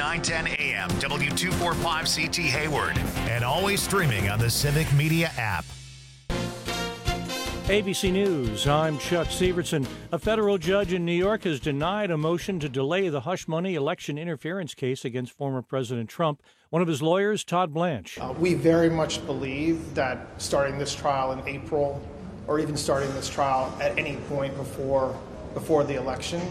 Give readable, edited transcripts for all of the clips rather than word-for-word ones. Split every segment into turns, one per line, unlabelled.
910 AM, W245CT Hayward. And always streaming on the Civic Media app.
ABC News, I'm Chuck Severson. A federal judge in New York has denied a motion to delay the hush money election interference case against former President Trump. One of his lawyers, Todd Blanche.
We very much believe that starting this trial in April, or even starting this trial at any point before the election,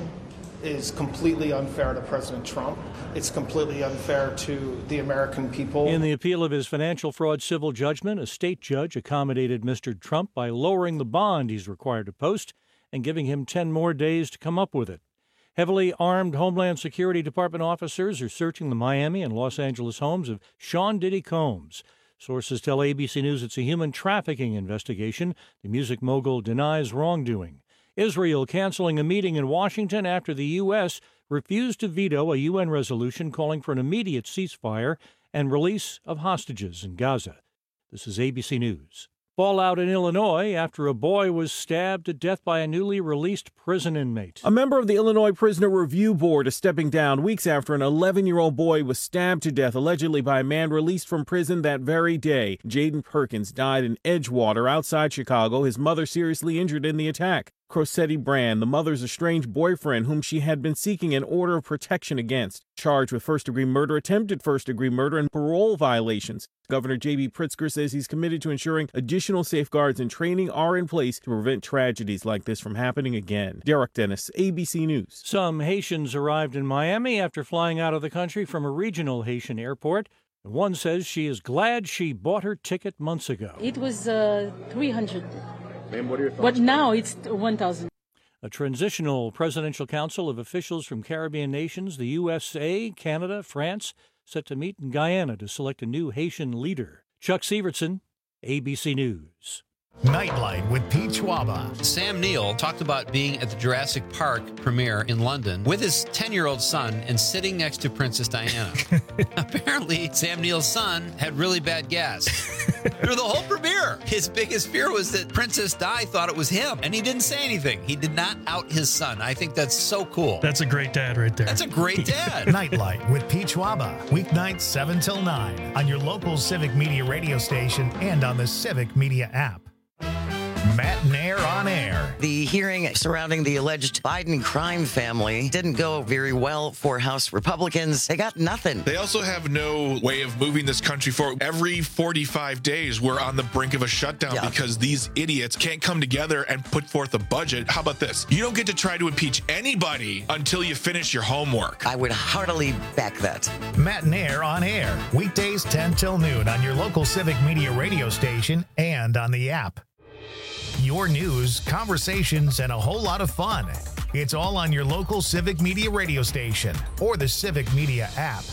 is completely unfair to President Trump. It's completely unfair to the American people.
In the appeal of his financial fraud civil judgment, a state judge accommodated Mr. Trump by lowering the bond he's required to post and giving him 10 more days to come up with it. Heavily armed Homeland Security Department officers are searching the Miami and Los Angeles homes of Sean Diddy Combs. Sources tell ABC News it's a human trafficking investigation. The music mogul denies wrongdoing. Israel canceling a meeting in Washington after the U.S. refused to veto a UN resolution calling for an immediate ceasefire and release of hostages in Gaza. This is ABC News. Fallout in Illinois after a boy was stabbed to death by a newly released prison inmate.
A member of the Illinois Prisoner Review Board is stepping down weeks after an 11-year-old boy was stabbed to death, allegedly by a man released from prison that very day. Jaden Perkins died in Edgewater outside Chicago, his mother seriously injured in the attack. Crosetti Brand, the mother's estranged boyfriend whom she had been seeking an order of protection against, charged with first-degree murder, attempted first-degree murder, and parole violations. Governor J.B. Pritzker says he's committed to ensuring additional safeguards and training are in place to prevent tragedies like this from happening again. Derek Dennis, ABC News.
Some Haitians arrived in Miami after flying out of the country from a regional Haitian airport. One says she is glad she bought her ticket months ago.
It was 300.
Ma'am, what are your thoughts?
But now it's 1,000.
A transitional presidential council of officials from Caribbean nations, the USA, Canada, France, set to meet in Guyana to select a new Haitian leader. Chuck Severson, ABC News.
Nightlight with Pete Schwaba.
Sam Neill talked about being at the Jurassic Park premiere in London with his 10-year-old son and sitting next to Princess Diana. Apparently, Sam Neill's son had really bad gas through the whole premiere. His biggest fear was that Princess Di thought it was him, and he didn't say anything. He did not out his son. I think that's so cool.
That's a great dad right there.
That's a great dad.
Nightlight with Pete Schwaba. Weeknights 7 till 9 on your local Civic Media radio station and on the Civic Media app. Matt Nair on air.
The hearing surrounding the alleged Biden crime family didn't go very well for House Republicans. They got nothing.
They also have no way of moving this country forward. Every 45 days, we're on the brink of a shutdown because these idiots can't come together and put forth a budget. How about this? You don't get to try to impeach anybody until you finish your homework.
I would heartily back that.
Matt Nair on air. Weekdays 10 till noon on your local Civic Media radio station and on the app. Your news, conversations, and a whole lot of fun. It's all on your local Civic Media radio station or the Civic Media app.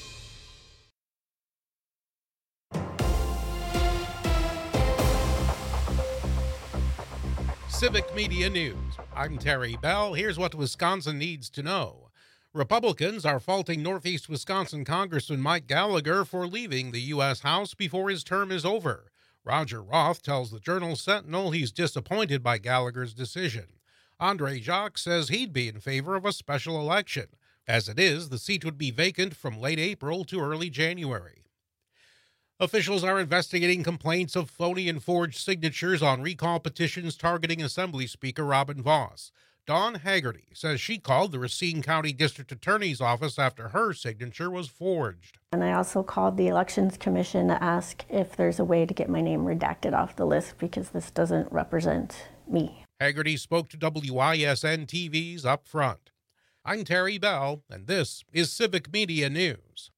Civic Media News. I'm Terry Bell. Here's what Wisconsin needs to know. Republicans are faulting Northeast Wisconsin Congressman Mike Gallagher for leaving the U.S. House before his term is over. Roger Roth tells the Journal-Sentinel he's disappointed by Gallagher's decision. Andre Jacques says he'd be in favor of a special election. As it is, the seat would be vacant from late April to early January. Officials are investigating complaints of phony and forged signatures on recall petitions targeting Assembly Speaker Robin Vos. Dawn Haggerty says she called the Racine County District Attorney's Office after her signature was forged.
And I also called the Elections Commission to ask if there's a way to get my name redacted off the list because this doesn't represent me.
Haggerty spoke to WISN TV's Up Front. I'm Terry Bell, and this is Civic Media News.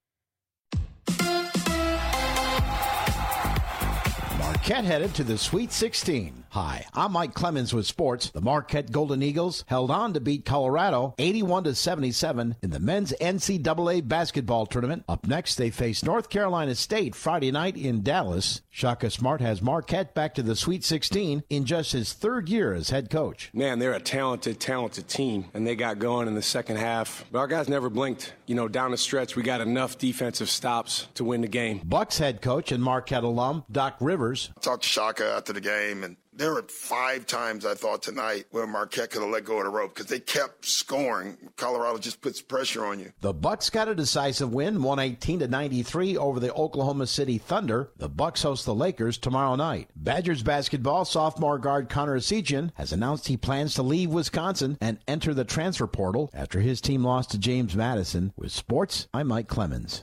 Marquette headed to the Sweet 16. Hi, I'm Mike Clemens with sports. The Marquette Golden Eagles held on to beat Colorado 81-77 in the men's NCAA basketball tournament. Up next, they face North Carolina State Friday night in Dallas. Shaka Smart has Marquette back to the Sweet 16 in just his third year as head coach.
Man, they're a talented team, and they got going in the second half. But our guys never blinked. Down the stretch, we got enough defensive stops to win the game.
Bucks head coach and Marquette alum Doc Rivers.
I talked to Shaka after the game, and
There were 5 times I thought tonight where Marquette could have let go of the rope because they kept scoring. Colorado just puts pressure on you.
The Bucks got a decisive win, 118-93 over the Oklahoma City Thunder. The Bucks host the Lakers tomorrow night. Badgers basketball sophomore guard Connor Essegian has announced he plans to leave Wisconsin and enter the transfer portal after his team lost to James Madison. With sports, I'm Mike Clemens.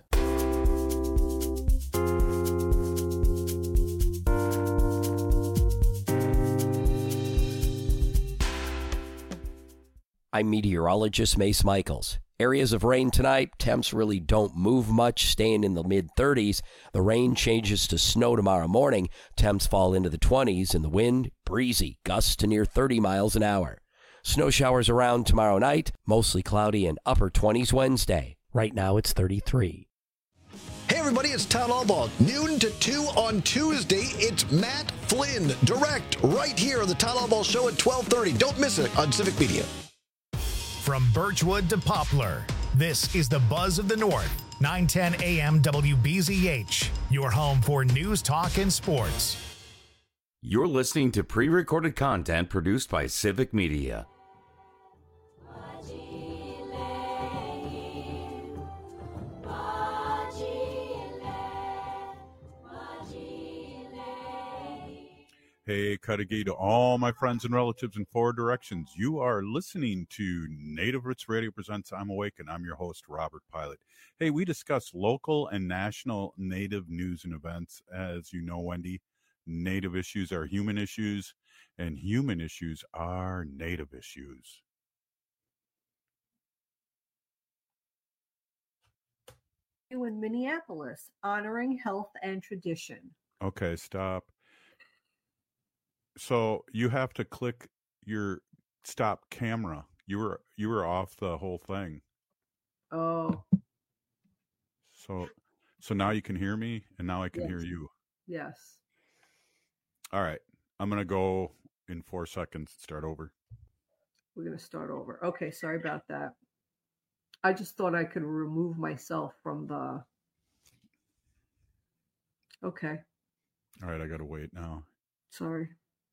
I'm meteorologist Mace Michaels. Areas of rain tonight. Temps really don't move much, staying in the mid-30s. The rain changes to snow tomorrow morning. Temps fall into the 20s, and the wind, breezy, gusts to near 30 miles an hour. Snow showers around tomorrow night, mostly cloudy and upper 20s Wednesday. Right now it's 33.
Hey everybody, it's Town Hall Ball. Noon to 2 on Tuesday. It's Matt Flynn, direct, right here on the Town Hall Ball show at 12:30. Don't miss it on Civic Media.
From Birchwood to Poplar, this is the Buzz of the North, 910 AM WBZH, your home for news, talk, and sports.
You're listening to pre-recorded content produced by Civic Media.
Hey, Cudahy, to all my friends and relatives in 4 directions. You are listening to Native Roots Radio Presents I'm Awake, and I'm your host, Robert Pilot. Hey, we discuss local and national Native news and events. As you know, Wendy, Native issues are human issues, and human issues are Native issues.
In Minneapolis, honoring health and tradition.
Okay, stop. So you have to click your stop camera. You were off the whole thing.
Oh.
So now you can hear me, and now I can hear you.
Yes.
All right. I'm going to go in 4 seconds and start over.
We're going to start over. Okay, sorry about that. I just thought I could remove myself from the... Okay.
All right, I got to wait now.
Sorry.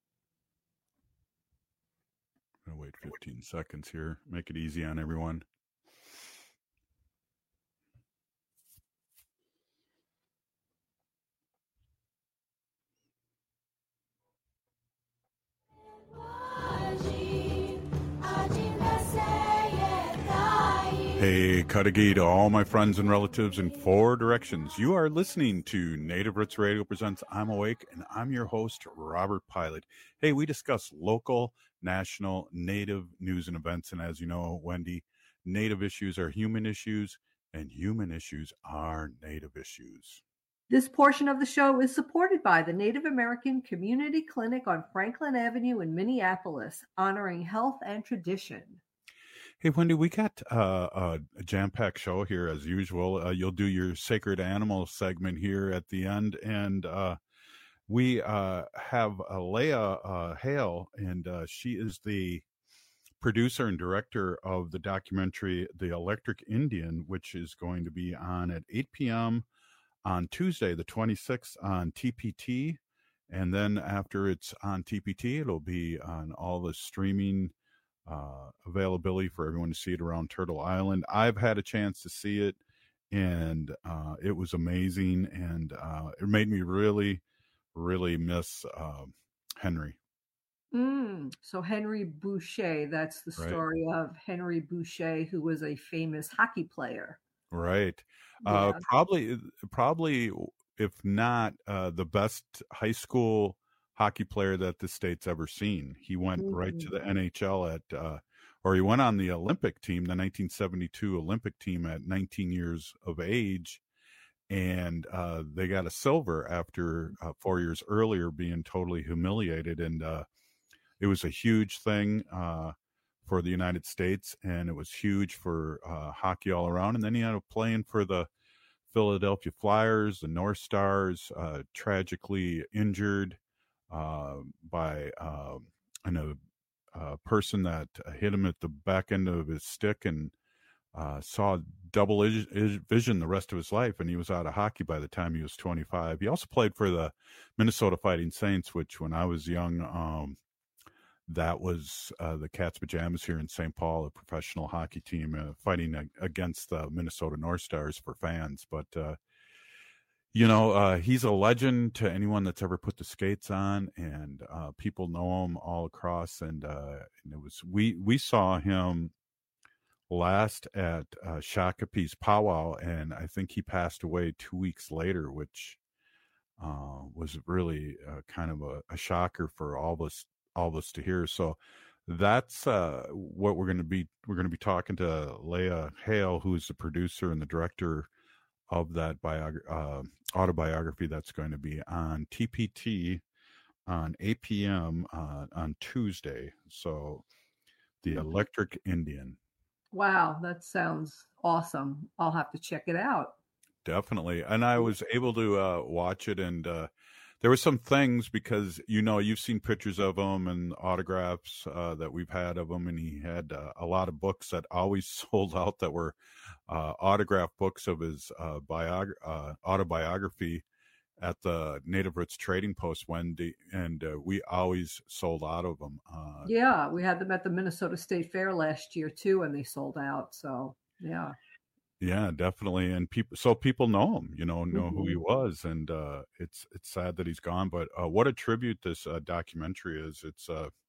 I'm going to wait 15 seconds here. Make it easy on everyone. Hey, Cudahy, to all my friends and relatives in 4 directions. You are listening to Native Roots Radio Presents I'm Awake, and I'm your host, Robert Pilot. Hey, we discuss local, national, Native news and events. And as you know, Wendy, Native issues are human issues, and human issues are Native issues.
This portion of the show is supported by the Native American Community Clinic on Franklin Avenue in Minneapolis, honoring health and tradition.
Hey, Wendy, we got a jam-packed show here as usual. You'll do your sacred animal segment here at the end. And we have Leah Hale, and she is the producer and director of the documentary The Electric Indian, which is going to be on at 8 p.m. on Tuesday, the 26th on TPT. And then after it's on TPT, it'll be on all the streaming availability for everyone to see it around Turtle Island. I've had a chance to see it, and it was amazing, and it made me really, really miss Henry.
So Henry Boucher, that's the story of Henry Boucher, who was a famous hockey player.
Right.
Yeah.
Probably, if not the best high school hockey player that the state's ever seen. He went right to the NHL or he went on the Olympic team, the 1972 Olympic team at 19 years of age. And they got a silver after 4 years earlier being totally humiliated. And it was a huge thing for the United States, and it was huge for hockey all around. And then he ended up playing for the Philadelphia Flyers, the North Stars, tragically injured by a person that hit him at the back end of his stick and saw double vision the rest of his life, and he was out of hockey by the time he was 25. He also played for the Minnesota Fighting Saints, which when I was young, that was the Cat's Pajamas here in St. Paul, a professional hockey team fighting against the Minnesota North Stars for fans. But, he's a legend to anyone that's ever put the skates on, and people know him all across. And we saw him last at Shakopee's powwow, and I think he passed away 2 weeks later, which was really kind of a shocker for all of us to hear. So that's what we're going to be talking to Leah Hale, who is the producer and the director of that autobiography that's going to be on TPT on 8 p.m. On Tuesday. So The Electric Indian.
Wow, that sounds awesome. I'll have to check it out.
Definitely. And I was able to watch it, and there were some things, because, you've seen pictures of him and autographs that we've had of him, and he had a lot of books that always sold out that were autographed books of his autobiography at the Native Roots Trading Post, Wendy, and we always sold out of them.
Yeah, we had them at the Minnesota State Fair last year too, and they sold out. So yeah.
Yeah, definitely, and people know him, know who he was, and it's sad that he's gone. But what a tribute this documentary is! It's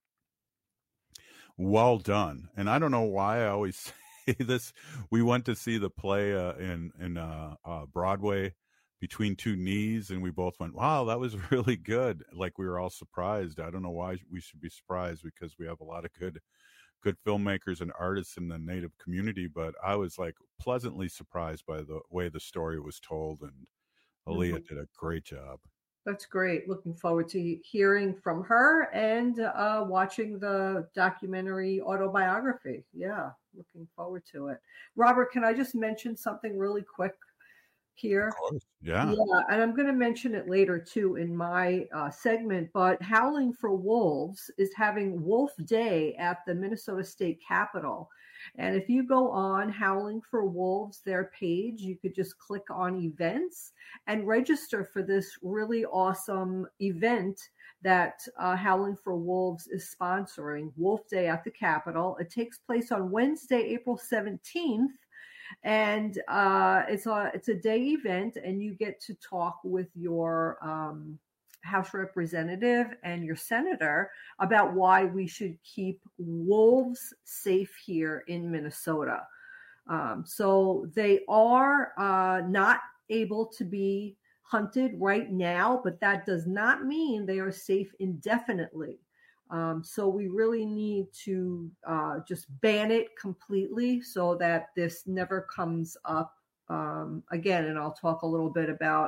well done, and I don't know why I always say this. We went to see the play in Broadway, Between Two Knees, and we both went, wow, that was really good. Like, we were all surprised. I don't know why we should be surprised, because we have a lot of good filmmakers and artists in the Native community, but I was like pleasantly surprised by the way the story was told, and Aaliyah did a great job.
That's great. Looking forward to hearing from her and watching the documentary autobiography. Yeah, looking forward to it. Robert, can I just mention something really quick here?
Of course. Yeah,
and I'm going to mention it later too in my segment, but Howling for Wolves is having Wolf Day at the Minnesota State Capitol. And if you go on Howling for Wolves, their page, you could just click on events and register for this really awesome event that Howling for Wolves is sponsoring, Wolf Day at the Capitol. It takes place on Wednesday, April 17th. And it's a day event, and you get to talk with your House representative and your senator about why we should keep wolves safe here in Minnesota. So they are not able to be hunted right now, but that does not mean they are safe indefinitely. So we really need to just ban it completely so that this never comes up again. And I'll talk a little bit about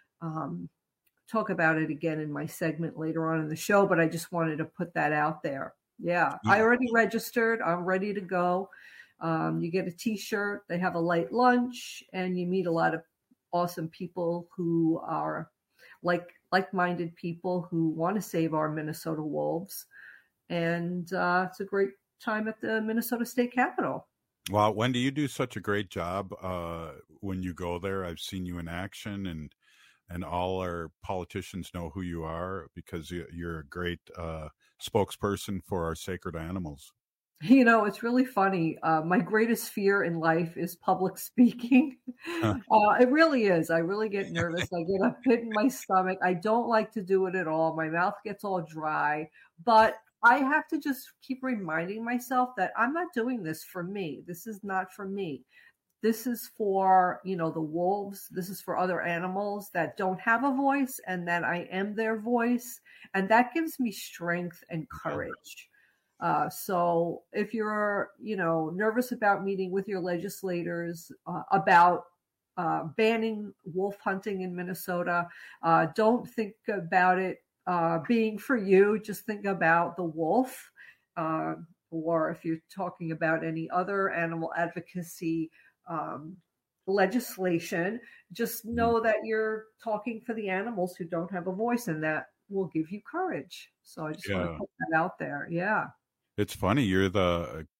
it again in my segment later on in the show, but I just wanted to put that out there. Yeah. I already registered. I'm ready to go. You get a t-shirt, they have a light lunch, and you meet a lot of awesome people who are like-minded people who want to save our Minnesota wolves. And it's a great time at the Minnesota State Capitol.
Well, Wendy, you do such a great job when you go there. I've seen you in action, and all our politicians know who you are, because you're a great spokesperson for our sacred animals.
It's really funny. My greatest fear in life is public speaking. It really is. I really get nervous. I get a pit in my stomach. I don't like to do it at all. My mouth gets all dry. But I have to just keep reminding myself that I'm not doing this for me. This is not for me. This is for, the wolves. This is for other animals that don't have a voice, and that I am their voice. And that gives me strength and courage. So if you're, nervous about meeting with your legislators about banning wolf hunting in Minnesota, don't think about it being for you. Just think about the wolf. Or if you're talking about any other animal advocacy legislation, just know that you're talking for the animals who don't have a voice, and that will give you courage. So I just want to put that out there. Yeah.
It's funny. You're the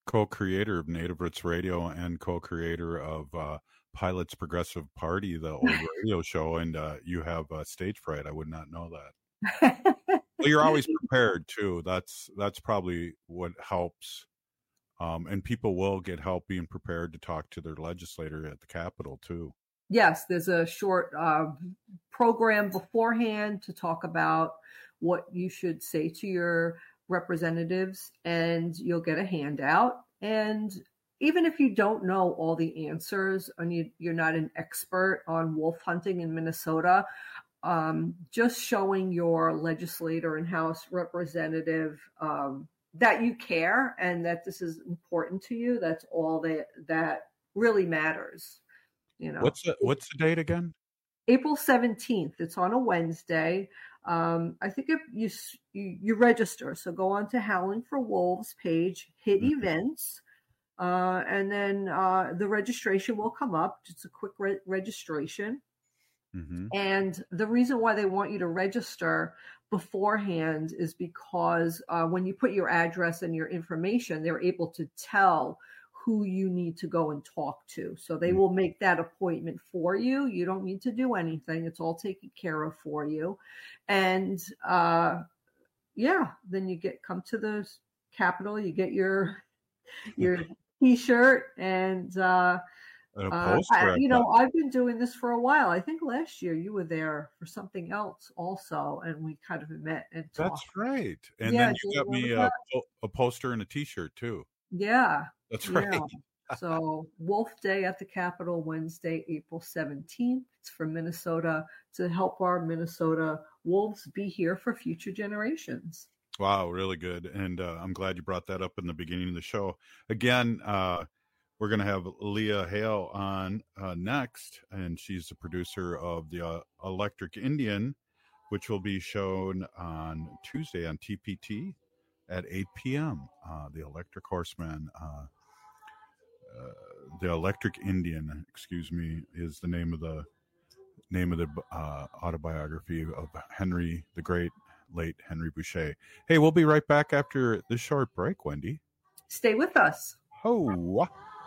co-creator of Native Roots Radio and co-creator of Pilot's Progressive Party, the old radio show, and you have stage fright. I would not know that. Well, you're always prepared too. That's probably what helps. And people will get help being prepared to talk to their legislator at the Capitol too.
Yes, there's a short program beforehand to talk about what you should say to your representatives, and you'll get a handout. And even if you don't know all the answers and you're not an expert on wolf hunting in Minnesota, just showing your legislator and House representative that you care and that this is important to you, that's all that really matters. You know,
what's the date again?
April 17th. It's on a Wednesday. I think if you register, so go on to Howling for Wolves page, hit events, and then the registration will come up. It's a quick registration. Mm-hmm. And the reason why they want you to register beforehand is because when you put your address and your information, they're able to tell who you need to go and talk to. So they will make that appointment for you. You don't need to do anything. It's all taken care of for you. And then you come to the Capitol, you get your T-shirt and I've been doing this for a while. I think last year you were there for something else also, and we kind of met and talked.
That's right. And then you got me a poster and a T-shirt too.
Yeah.
That's right.
Yeah. So Wolf Day at the Capitol, Wednesday, April 17th. It's from Minnesota to help our Minnesota wolves be here for future generations.
Wow, really good. And I'm glad you brought that up in the beginning of the show. Again, we're going to have Leah Hale on next, and she's the producer of the Electric Indian, which will be shown on Tuesday on TPT at 8 p.m. The Electric Horseman, the Electric Indian, is the name of the autobiography of Henry, the great late Henry Boucher. Hey, we'll be right back after this short break, Wendy.
Stay with us.
Oh.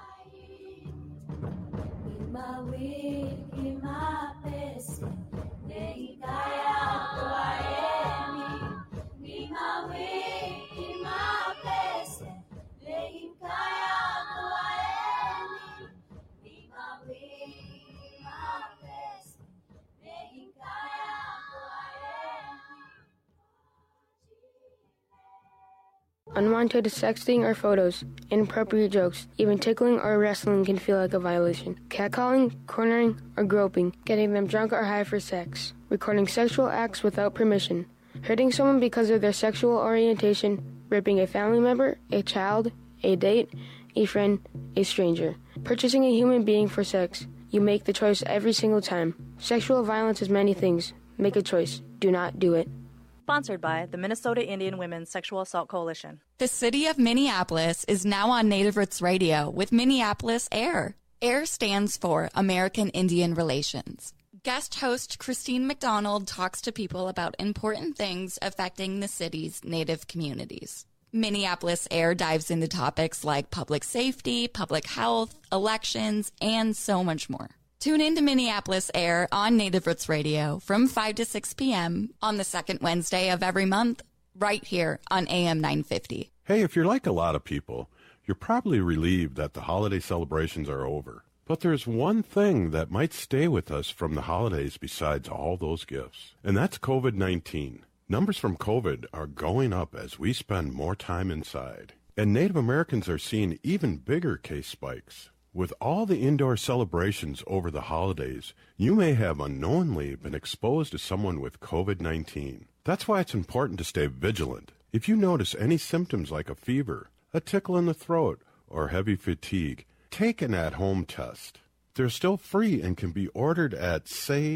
Unwanted sexting or photos, inappropriate jokes, even tickling or wrestling can feel like a violation. Catcalling, cornering, or groping, getting them drunk or high for sex, recording sexual acts without permission, hurting someone because of their sexual orientation, raping a family member, a child, a date, a friend, a stranger, purchasing a human being for sex. You make the choice every single time. Sexual violence is many things. Make a choice. Do not do it.
Sponsored by the Minnesota Indian Women's Sexual Assault Coalition.
The city of Minneapolis is now on Native Roots Radio with Minneapolis AIR. AIR stands for American Indian Relations. Guest host Christine McDonald talks to people about important things affecting the city's Native communities. Minneapolis AIR dives into topics like public safety, public health, elections, and so much more. Tune in to Minneapolis AIR on Native Roots Radio from 5 to 6 p.m. on the second Wednesday of every month, right here on AM 950.
Hey, if you're like a lot of people, you're probably relieved that the holiday celebrations are over. But there's one thing that might stay with us from the holidays besides all those gifts, and that's COVID-19. Numbers from COVID are going up as we spend more time inside. And Native Americans are seeing even bigger case spikes. With all the indoor celebrations over the holidays, you may have unknowingly been exposed to someone with COVID-19. That's why it's important to stay vigilant. If you notice any symptoms like a fever, a tickle in the throat, or heavy fatigue, take an at-home test. They're still free and can be ordered at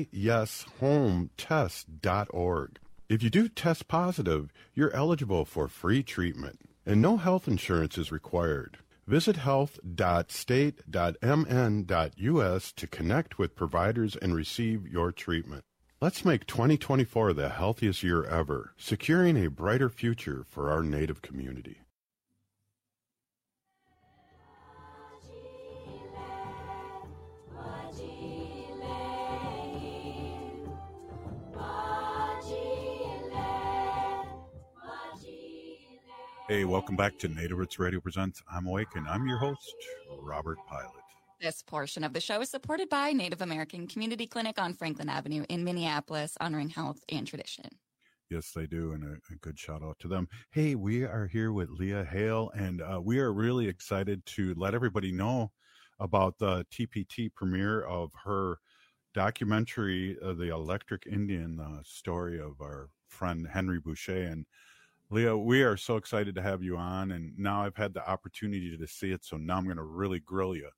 sayyeshometest.org. If you do test positive, you're eligible for free treatment, and no health insurance is required. Visit health.state.mn.us to connect with providers and receive your treatment. Let's make 2024 the healthiest year ever, securing a brighter future for our Native community.
Hey, welcome back to Native Roots Radio Presents I'm Awake, and I'm your host, Robert Pilot.
This portion of the show is supported by Native American Community Clinic on Franklin Avenue in Minneapolis, honoring health and tradition.
Yes, they do, and a good shout out to them. Hey, we are here with Leah Hale, and we are really excited to let everybody know about the TPT premiere of her documentary, The Electric Indian, the story of our friend Henry Boucher. And Leah, we are so excited to have you on, and now I've had the opportunity to see it, so now I'm going to really grill you.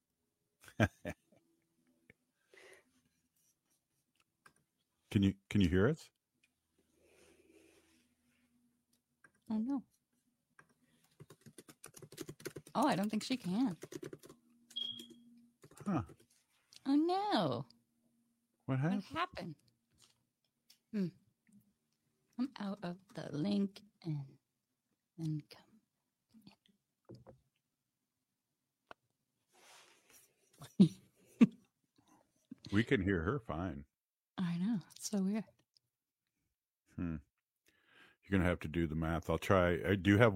Can you hear us?
Oh, no. Oh, I don't think she can.
Huh.
Oh, no.
What happened?
What happened? I'm out of the link and then come in.
We can hear her fine.
I know. It's so weird.
You're going to have to do the math. I'll try. Do you have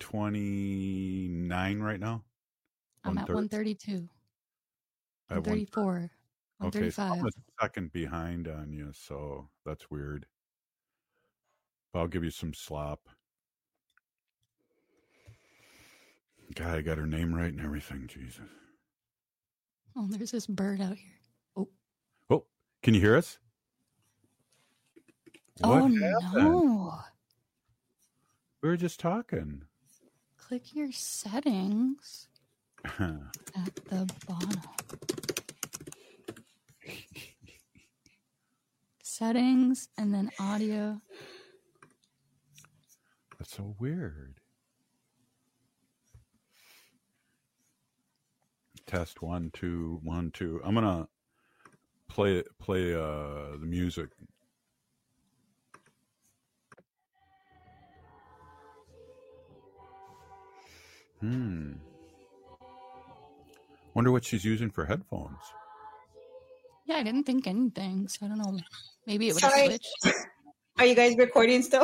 129 right now?
I'm at 132. 134. 135.
Okay, so I'm a second behind on you, so that's weird. But I'll give you some slop. God, I got her name right and everything. Jesus.
Oh, there's this bird out here.
Oh, can you hear us? What happened?
No.
We were just talking.
Click your settings at the bottom. Settings and then audio.
That's so weird. Test 1 2 1 2. I'm gonna play the music. Wonder what she's using for headphones.
Yeah, I didn't think anything, so I don't know. Maybe it would have switched.
Are you guys recording still?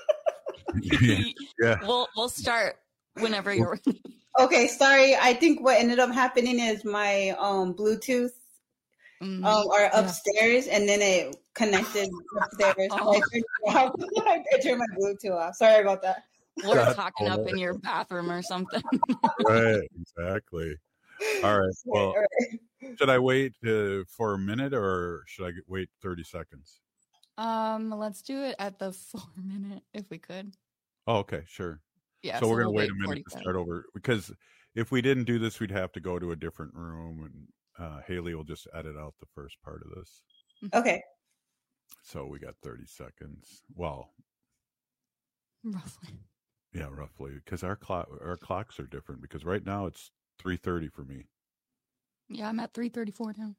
Yeah.
We'll start whenever you're ready.
Okay, sorry. I think what ended up happening is my Bluetooth are upstairs, and then it connected upstairs.
Oh.
I turned my Bluetooth off. Sorry about that.
We're talking up in your bathroom or something.
Right, exactly. All right. Well, should I wait for a minute, or should I wait 30 seconds?
Let's do it at the 4 minute if we could.
Oh, okay, sure.
Yeah.
So we're going to
we'll
wait a minute
45.
to start over, because if we didn't do this, we'd have to go to a different room, and Haley will just edit out the first part of this.
Okay.
So we got 30 seconds. Well,
roughly.
Yeah, roughly, because our clocks are different. Because right now it's 3:30 for me.
Yeah, I'm at 3:34 now.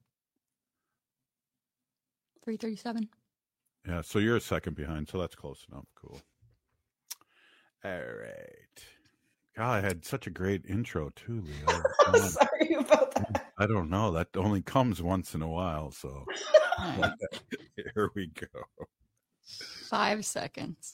3:37.
Yeah, so you're a second behind, so that's close enough. Cool. All right. God, I had such a great intro too, Leo.
Sorry about that.
I don't know. That only comes once in a while, so here we go.
5 seconds.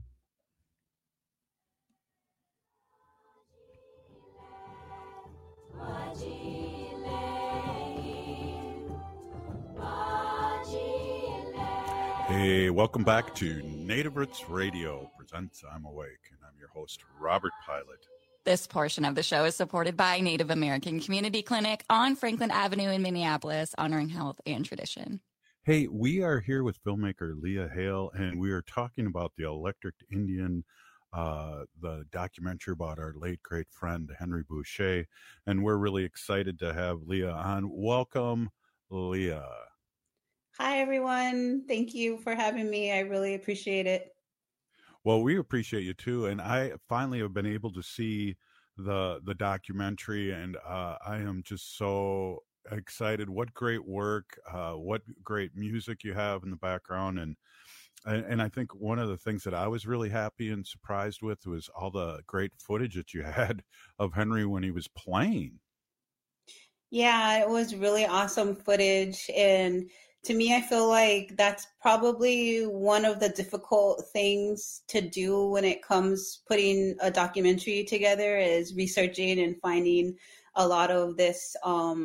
Hey, welcome back to Native Roots Radio presents I'm Awake, and I'm your host, Robert Pilot.
This portion of the show is supported by Native American Community Clinic on Franklin Avenue in Minneapolis, honoring health and tradition.
Hey, we are here with filmmaker Leah Hale, and we are talking about The Electric Indian, the documentary about our late great friend Henry Boucher, and we're really excited to have Leah on. Welcome, Leah.
Hi, everyone. Thank you for having me. I really appreciate it.
Well, we appreciate you too, and I finally have been able to see the documentary, and I am just so excited. What great work! What great music you have in the background, and I think one of the things that I was really happy and surprised with was all the great footage that you had of Henry when he was playing.
Yeah, it was really awesome footage, and To me, I feel like that's probably one of the difficult things to do when it comes putting a documentary together, is researching and finding a lot of this,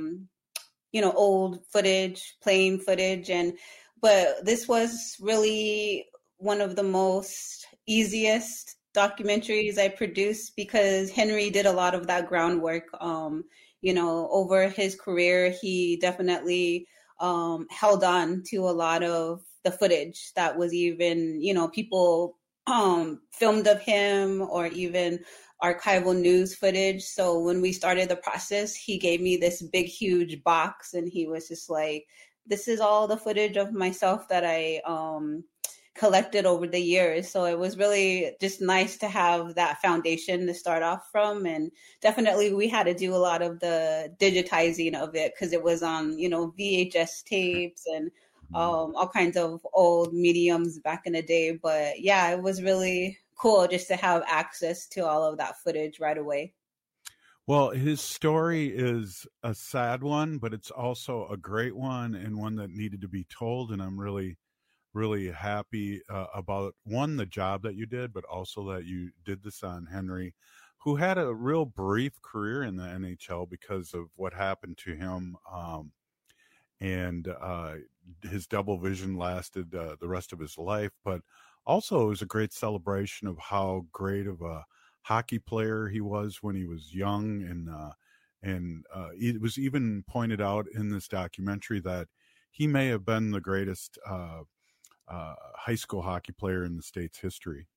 old footage, plain footage. But this was really one of the most easiest documentaries I produced, because Henry did a lot of that groundwork. Over his career, he definitely held on to a lot of the footage that was even, people filmed of him, or even archival news footage. So when we started the process, he gave me this big, huge box, and he was just like, this is all the footage of myself that I collected over the years. So it was really just nice to have that foundation to start off from. And definitely we had to do a lot of the digitizing of it, because it was on, VHS tapes and all kinds of old mediums back in the day. But yeah, it was really cool just to have access to all of that footage right away.
Well, his story is a sad one, but it's also a great one, and one that needed to be told. And I'm really happy about, one, the job that you did, but also that you did this on Henry, who had a real brief career in the NHL because of what happened to him. And his double vision lasted the rest of his life. But also it was a great celebration of how great of a hockey player he was when he was young. And it was even pointed out in this documentary that he may have been the greatest high school hockey player in the state's history.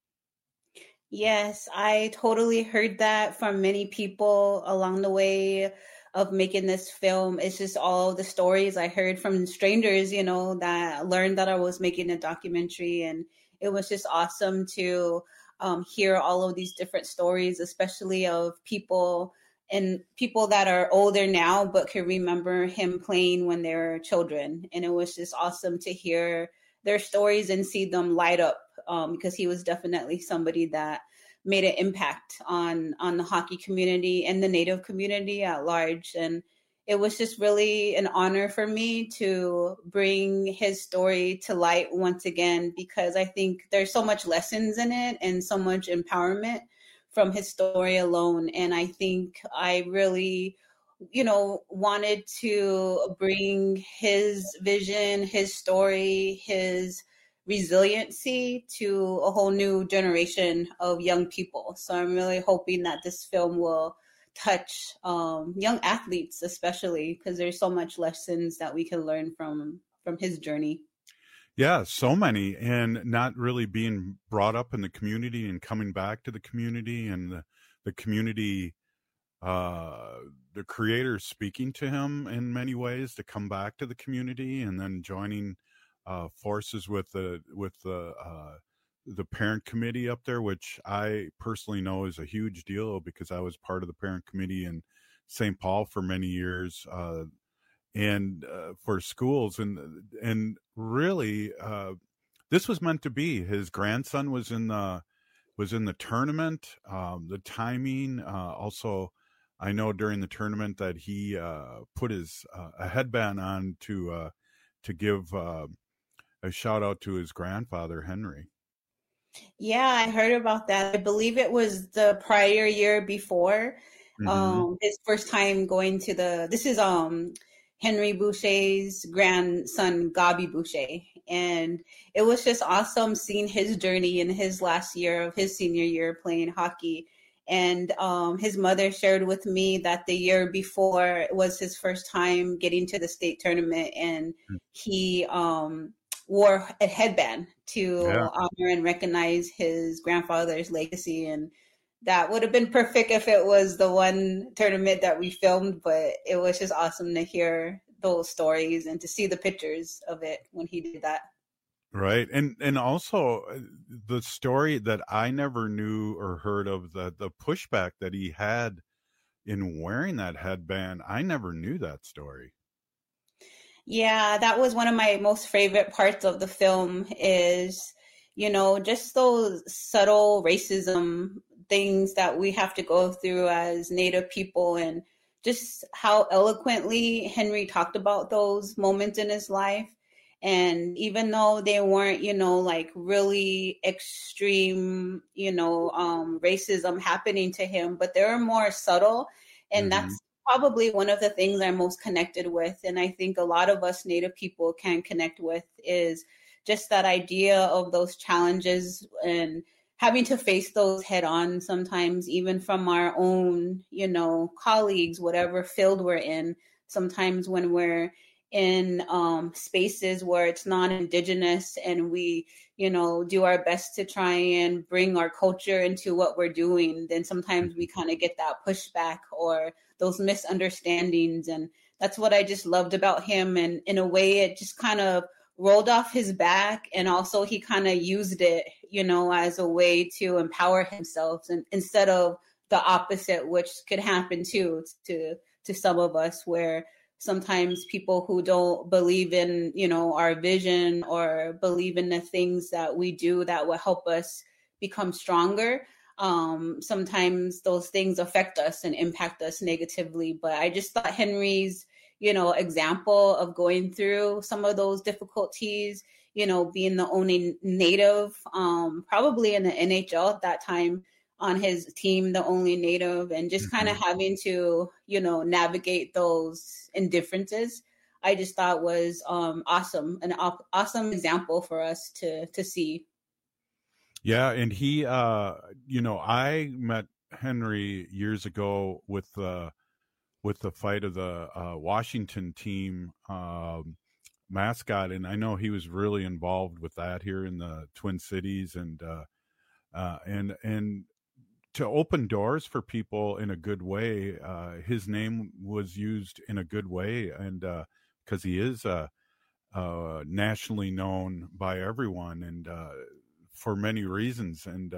Yes, I totally heard that from many people along the way of making this film. It's just all the stories I heard from strangers, that learned that I was making a documentary. And it was just awesome to hear all of these different stories, especially of people that are older now, but can remember him playing when they were children. And it was just awesome to hear their stories and see them light up, because he was definitely somebody that made an impact on the hockey community and the Native community at large. And it was just really an honor for me to bring his story to light once again, because I think there's so much lessons in it and so much empowerment from his story alone. And I think I really wanted to bring his vision, his story, his resiliency to a whole new generation of young people. So I'm really hoping that this film will touch young athletes, especially, because there's so much lessons that we can learn from his journey.
Yeah, so many, and not really being brought up in the community and coming back to the community, and the community, the creators speaking to him in many ways to come back to the community, and then joining forces with the parent committee up there, which I personally know is a huge deal because I was part of the parent committee in St. Paul for many years, and for schools, and really this was meant to be. His grandson was in the tournament. The timing, also, I know during the tournament that he put his a headband on to give a shout out to his grandfather, Henry.
Yeah, I heard about that. I believe it was the prior year before, his first time going to this is Henry Boucher's grandson, Gabi Boucher. And it was just awesome seeing his journey in his last year of his senior year playing hockey. And his mother shared with me that the year before was his first time getting to the state tournament, and he wore a headband to honor and recognize his grandfather's legacy. And that would have been perfect if it was the one tournament that we filmed, but it was just awesome to hear those stories and to see the pictures of it when he did that.
Right. And also the story that I never knew or heard of, the pushback that he had in wearing that headband. I never knew that story.
Yeah, that was one of my most favorite parts of the film is, just those subtle racism things that we have to go through as Native people, and just how eloquently Henry talked about those moments in his life. And even though they weren't, like really extreme, racism happening to him, but they were more subtle. And that's probably one of the things I'm most connected with. And I think a lot of us Native people can connect with is just that idea of those challenges and having to face those head on sometimes, even from our own, colleagues, whatever field we're in. Sometimes when we're in spaces where it's non-Indigenous and we, do our best to try and bring our culture into what we're doing, then sometimes we kind of get that pushback or those misunderstandings. And that's what I just loved about him. And in a way, it just kind of rolled off his back. And also he kind of used it, as a way to empower himself, and instead of the opposite, which could happen too, to some of us, where sometimes people who don't believe in, our vision or believe in the things that we do that will help us become stronger, sometimes those things affect us and impact us negatively. But I just thought Henry's, example of going through some of those difficulties, being the only Native, probably in the NHL at that time, on his team, the only Native, and just kind of having to, navigate those indifferences, I just thought was awesome, an awesome example for us to see.
Yeah, and he, I met Henry years ago with the fight of the Washington team mascot, and I know he was really involved with that here in the Twin Cities, and to open doors for people in a good way. His name was used in a good way, and because he is nationally known by everyone, and for many reasons. And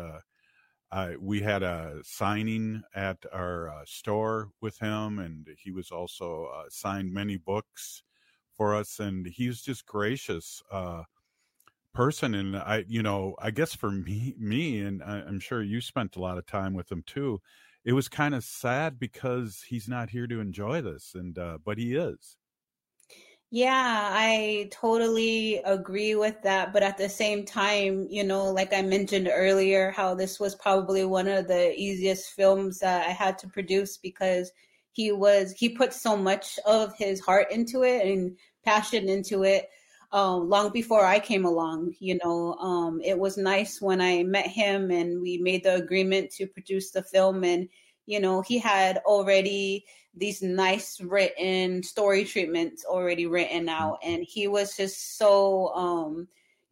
we had a signing at our store with him, and he was also signed many books for us, and he's just gracious person. And I guess for me, and I'm sure you spent a lot of time with him too, it was kind of sad because he's not here to enjoy this, and but he is.
Yeah, I totally agree with that. But at the same time, like I mentioned earlier, how this was probably one of the easiest films that I had to produce because he put so much of his heart into it and passion into it. Long before I came along, it was nice when I met him and we made the agreement to produce the film, and, he had already these nice written story treatments already written out. And he was just so,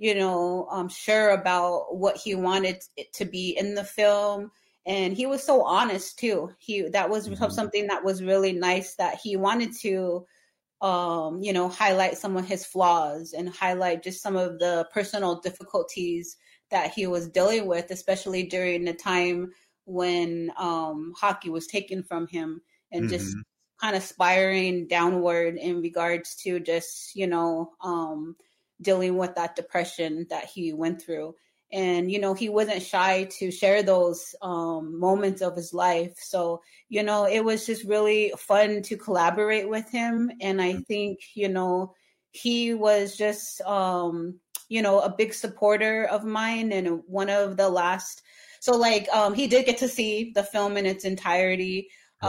sure about what he wanted it to be in the film. And he was so honest too. That was something that was really nice, that he wanted to, highlight some of his flaws and highlight just some of the personal difficulties that he was dealing with, especially during the time when hockey was taken from him, and just kind of spiraling downward in regards to just, dealing with that depression that he went through. And, he wasn't shy to share those moments of his life. So, it was just really fun to collaborate with him. And I think, he was just, a big supporter of mine. And one of the last, he did get to see the film in its entirety.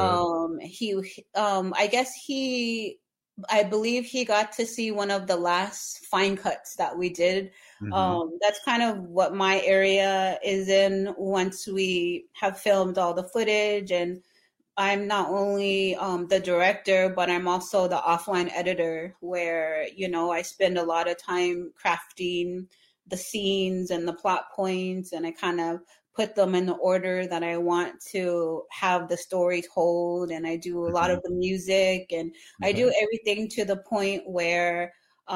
I believe he got to see one of the last fine cuts that we did. That's kind of what my area is in once we have filmed all the footage. And I'm not only the director, but I'm also the offline editor, where, I spend a lot of time crafting the scenes and the plot points, and I kind of put them in the order that I want to have the story told. And I do a lot of the music, and I do everything to the point where,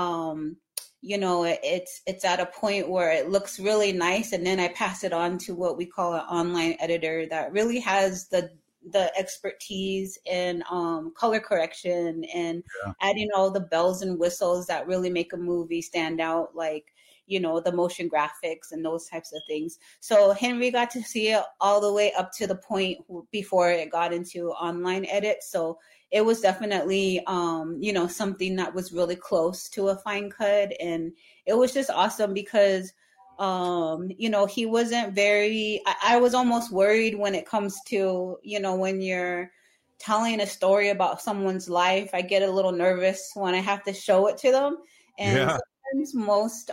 it's at a point where it looks really nice. And then I pass it on to what we call an online editor that really has the expertise in color correction and adding all the bells and whistles that really make a movie stand out, like, the motion graphics and those types of things. So Henry got to see it all the way up to the point before it got into online edit. So it was definitely, something that was really close to a fine cut. And it was just awesome because, he wasn't I was almost worried when it comes to, when you're telling a story about someone's life, I get a little nervous when I have to show it to them. And sometimes most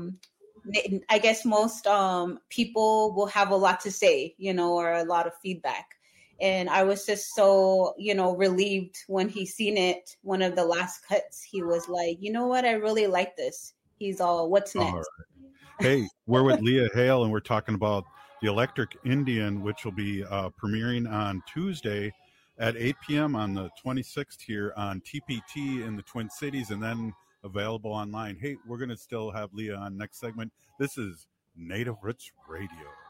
people will have a lot to say, or a lot of feedback. And I was just so, relieved when he seen it. One of the last cuts, he was like, you know what? I really like this. He's all, what's next?
Right. Hey, we're with Leah Hale, and we're talking about The Electric Indian, which will be premiering on Tuesday at 8 p.m. on the 26th here on TPT in the Twin Cities, and then available online. Hey, we're going to still have Leah on next segment. This is Native Roots Radio.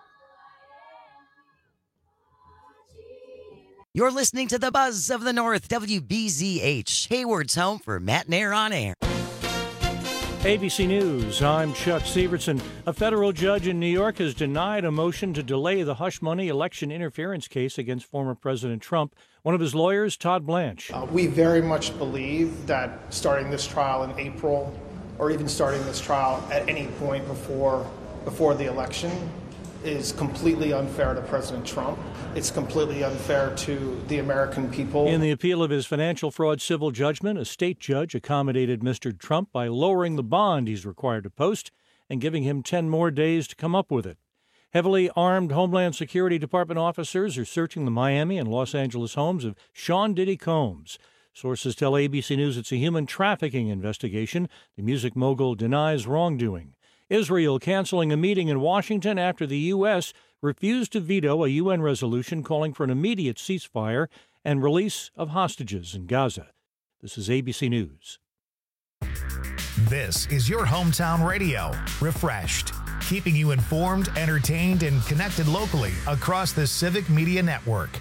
You're listening to the Buzz of the North, WBZH, Hayward's home for Matt and Air on Air.
ABC News, I'm Chuck Severson. A federal judge in New York has denied a motion to delay the hush money election interference case against former President Trump. One of his lawyers, Todd Blanche.
We very much believe that starting this trial in April, or even starting this trial at any point before the election, is completely unfair to President Trump. It's completely unfair to the American people.
In the appeal of his financial fraud civil judgment, a state judge accommodated Mr. Trump by lowering the bond he's required to post and giving him 10 more days to come up with it. Heavily armed Homeland Security Department officers are searching the Miami and Los Angeles homes of Sean Diddy Combs. Sources tell ABC News it's a human trafficking investigation. The music mogul denies wrongdoing. Israel canceling a meeting in Washington after the U.S. refused to veto a UN resolution calling for an immediate ceasefire and release of hostages in Gaza. This is ABC News.
This is your hometown radio, Refreshed, keeping you informed, entertained, and connected locally across the Civic Media Network.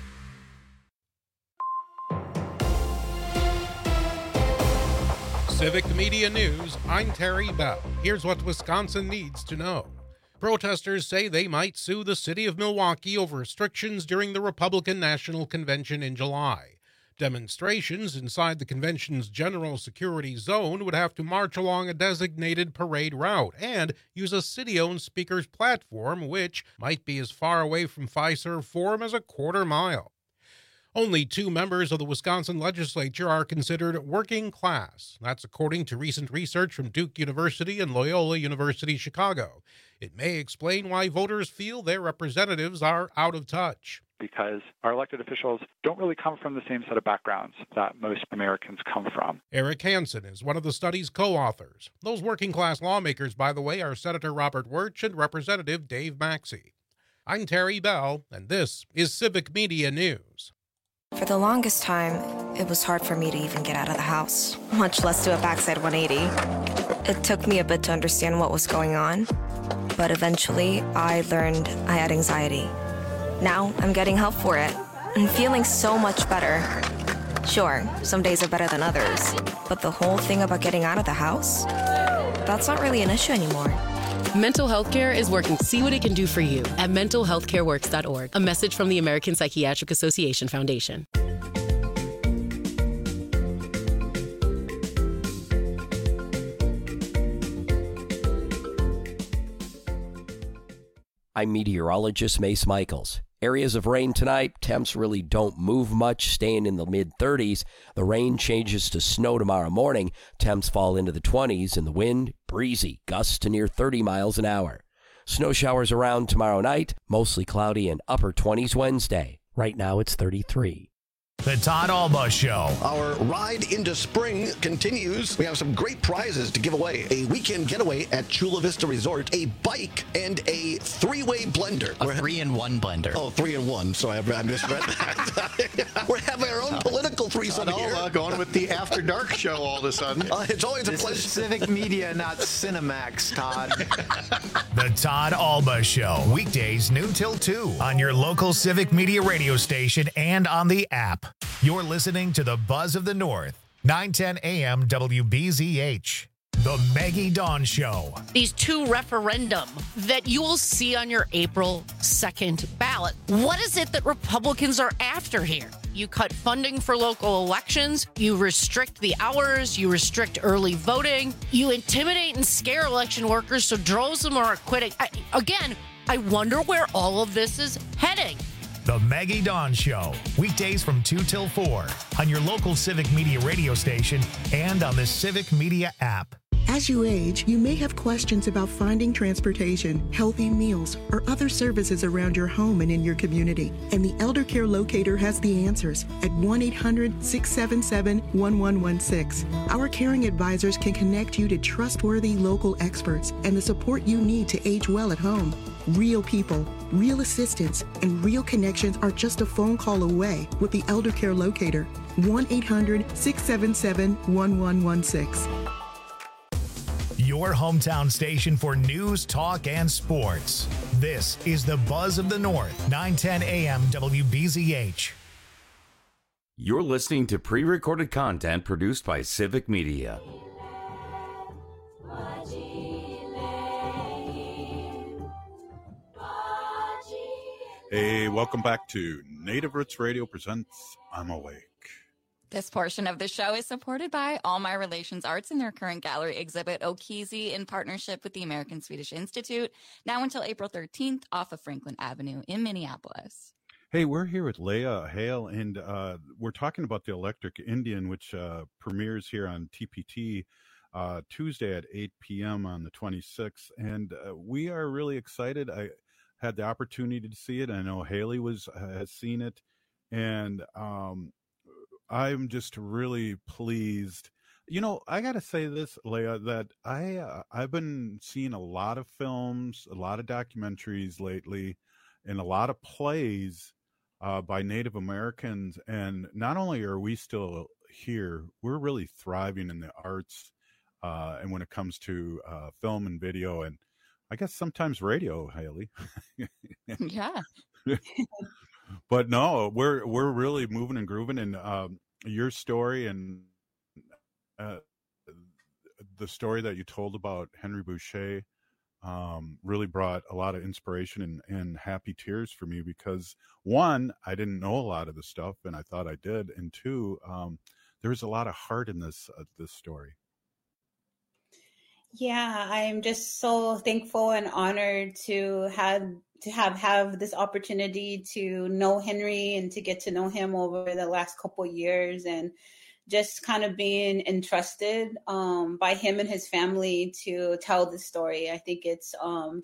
Civic Media News, I'm Terry Bell. Here's what Wisconsin needs to know. Protesters say they might sue the city of Milwaukee over restrictions during the Republican National Convention in July. Demonstrations inside the convention's general security zone would have to march along a designated parade route and use a city-owned speaker's platform, which might be as far away from Fiserv Forum as a quarter mile. Only 2 members of the Wisconsin legislature are considered working class. That's according to recent research from Duke University and Loyola University Chicago. It may explain why voters feel their representatives are out of touch.
Because our elected officials don't really come from the same set of backgrounds that most Americans come from.
Eric Hansen is one of the study's co-authors. Those working class lawmakers, by the way, are Senator Robert Wirtz and Representative Dave Maxey. I'm Terry Bell, and this is Civic Media News.
For the longest time, it was hard for me to even get out of the house, much less do a backside 180. It took me a bit to understand what was going on, but eventually I learned I had anxiety. Now I'm getting help for it and feeling so much better. Sure, some days are better than others, but the whole thing about getting out of the house, that's not really an issue anymore.
Mental health care is working. See what it can do for you at mentalhealthcareworks.org. A message from the American Psychiatric Association Foundation.
I'm meteorologist Mace Michaels. Areas of rain tonight. Temps really don't move much, staying in the mid-30s. The rain changes to snow tomorrow morning. Temps fall into the 20s, and the wind, breezy, gusts to near 30 miles an hour. Snow showers around tomorrow night, mostly cloudy and upper 20s Wednesday. Right now it's 33.
The Todd Alba Show.
Our ride into spring continues. We have some great prizes to give away. A weekend getaway at Chula Vista Resort, a bike, and a 3-way blender.
A 3-in-1 blender.
Oh, 3-in-1. So I misread that. We're having our own political threesome here.
Going with the After Dark show all of a sudden.
It's always a pleasure.
This is Civic Media, not Cinemax, Todd.
The Todd Alba Show. Weekdays noon till 2 on your local Civic Media radio station and on the app. You're listening to the Buzz of the North, 910 AM WBZH. The Maggie Dawn Show.
These 2 referendum that you will see on your April 2nd ballot. What is it that Republicans are after here? You cut funding for local elections. You restrict the hours. You restrict early voting. You intimidate and scare election workers so droves of them are quitting. I wonder where all of this is heading.
The Maggie Dawn Show, weekdays from 2 till 4 on your local Civic Media radio station and on the Civic Media app.
As you age, you may have questions about finding transportation, healthy meals, or other services around your home and in your community. And the Elder Care Locator has the answers at 1-800-677-1116. Our caring advisors can connect you to trustworthy local experts and the support you need to age well at home. Real people, real assistance, and real connections are just a phone call away with the Elder Care Locator. 1-800-677-1116.
Your hometown station for news, talk, and sports. This is the Buzz of the North, 910 AM WBZH.
You're listening to pre-recorded content produced by Civic Media.
Hey, welcome back to Native Roots Radio presents I'm Awake.
This portion of the show is supported by All My Relations Arts and their current gallery exhibit Okizi in partnership with the American Swedish Institute, now until April 13th off of Franklin Avenue in Minneapolis.
Hey, we're here with Leah Hale, and we're talking about the Electric Indian, which premieres here on TPT Tuesday at 8 p.m. on the 26th, and we are really excited. I had the opportunity to see it. I know Haley has seen it, and I'm just really pleased. You know, I got to say this, Leah, that I've been seeing a lot of films, a lot of documentaries lately, and a lot of plays by Native Americans. And not only are we still here, we're really thriving in the arts and when it comes to film and video, and I guess sometimes radio, Haley.
Yeah.
But no, we're really moving and grooving, and your story and the story that you told about Henry Boucher really brought a lot of inspiration and happy tears for me, because one, I didn't know a lot of the stuff, and I thought I did, and two, there's a lot of heart in this story.
Yeah, I'm just so thankful and honored to have this opportunity to know Henry and to get to know him over the last couple of years, and just kind of being entrusted by him and his family to tell the story. I think it's I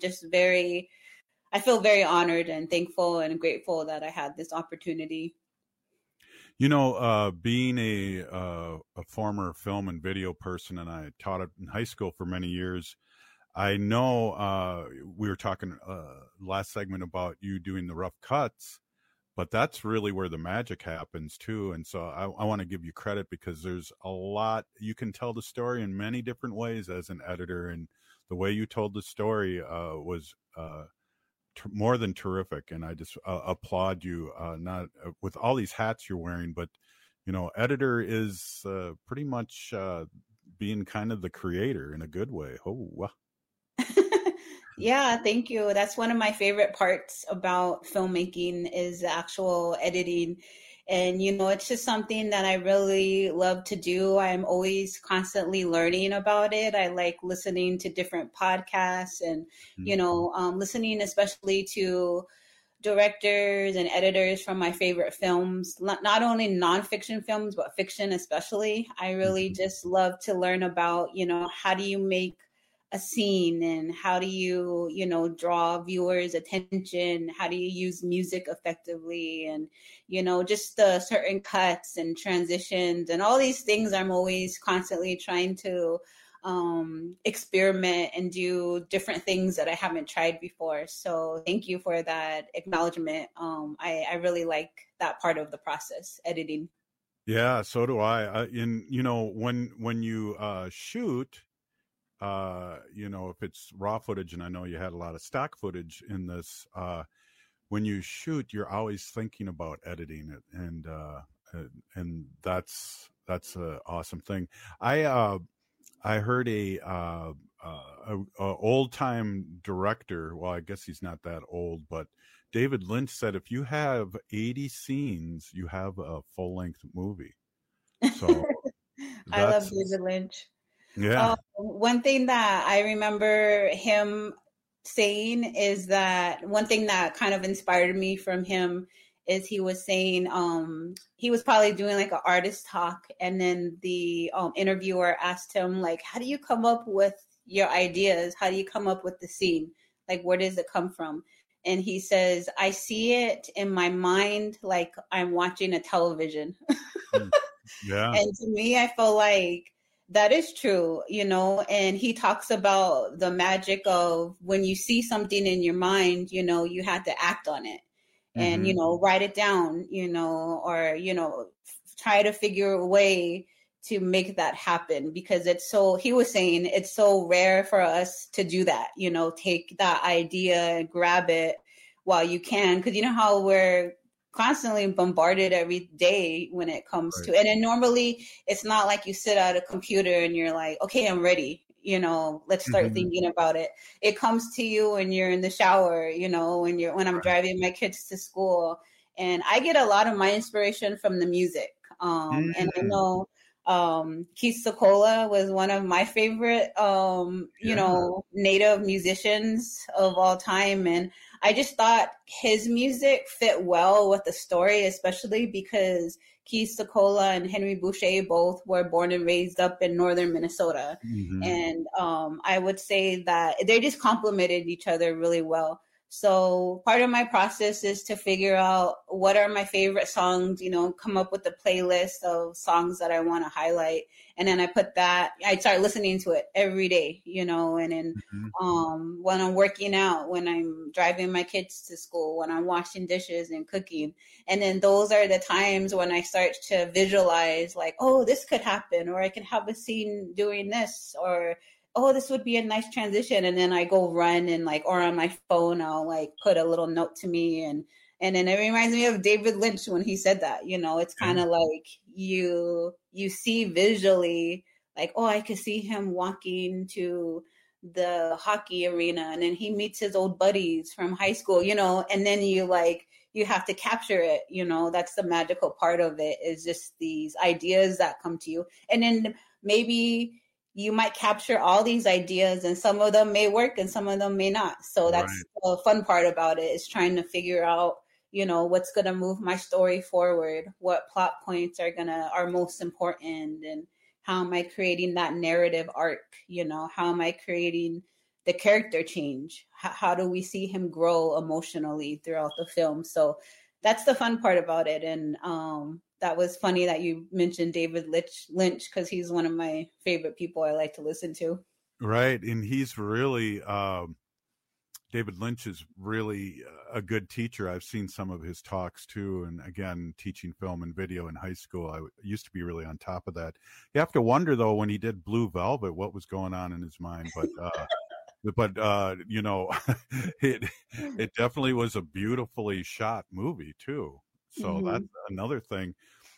feel very honored and thankful and grateful that I had this opportunity.
You know, being a former film and video person, and I taught it in high school for many years, I know we were talking last segment about you doing the rough cuts, but that's really where the magic happens too. And so I want to give you credit, because there's a lot, you can tell the story in many different ways as an editor, and the way you told the story was more than terrific. And I just applaud you, not with all these hats you're wearing, but you know, editor is pretty much being kind of the creator in a good way. Oh, wow.
Yeah, thank you. That's one of my favorite parts about filmmaking is the actual editing. And, you know, it's just something that I really love to do. I'm always constantly learning about it. I like listening to different podcasts and, you know, listening especially to directors and editors from my favorite films, not only nonfiction films, but fiction especially. I really just love to learn about, you know, how do you make a scene, and how do you, you know, draw viewers' attention? How do you use music effectively? And, you know, just the certain cuts and transitions and all these things. I'm always constantly trying to experiment and do different things that I haven't tried before. So thank you for that acknowledgement. I really like that part of the process, editing.
Yeah, so do I. And, you know, when you shoot, you know, if it's raw footage, and I know you had a lot of stock footage in this, when you shoot, you're always thinking about editing it, and that's an awesome thing. I heard a old time director. Well, I guess he's not that old, but David Lynch said, if you have 80 scenes, you have a full-length movie. So
I love David Lynch.
Yeah.
One thing that I remember him saying is that one thing that kind of inspired me from him is he was saying he was probably doing like an artist talk, and then the interviewer asked him, like, how do you come up with your ideas? How do you come up with the scene? Like, where does it come from? And he says, I see it in my mind like I'm watching a television.
Yeah.
And to me, I feel like that is true, you know, and he talks about the magic of when you see something in your mind, you know, you have to act on it and, you know, write it down, you know, or, you know, try to figure a way to make that happen, because it's so, he was saying it's so rare for us to do that, you know, take that idea and grab it while you can, because you know how we're constantly bombarded every day when it comes to, and then normally it's not like you sit at a computer and you're like, okay, I'm ready, you know, let's start thinking about it. It comes to you when you're in the shower, you know, when I'm driving my kids to school, and I get a lot of my inspiration from the music. And I know Keith Secola was one of my favorite, you know, Native musicians of all time. And I just thought his music fit well with the story, especially because Keith Secola and Henry Boucher both were born and raised up in northern Minnesota. And I would say that they just complemented each other really well. So part of my process is to figure out what are my favorite songs, you know, come up with a playlist of songs that I want to highlight. And then I start listening to it every day, you know, and then when I'm working out, when I'm driving my kids to school, when I'm washing dishes and cooking. And then those are the times when I start to visualize like, oh, this could happen, or I could have a scene doing this, or oh, this would be a nice transition. And then I go run and like, or on my phone, I'll like put a little note to me. And then it reminds me of David Lynch when he said that, you know, it's kind of like you see visually like, oh, I could see him walking to the hockey arena, and then he meets his old buddies from high school, you know, and then you have to capture it, you know, that's the magical part of it, is just these ideas that come to you. And then maybe you might capture all these ideas, and some of them may work and some of them may not. So that's the fun part about it, is trying to figure out, you know, what's going to move my story forward, what plot points are most important, and how am I creating that narrative arc? You know, how am I creating the character change? How do we see him grow emotionally throughout the film? So that's the fun part about it. And, that was funny that you mentioned David Lynch, because he's one of my favorite people I like to listen to.
Right. And he's really, David Lynch is really a good teacher. I've seen some of his talks too. And again, teaching film and video in high school, I used to be really on top of that. You have to wonder though, when he did Blue Velvet, what was going on in his mind. But, you know, it definitely was a beautifully shot movie too. So that's another thing.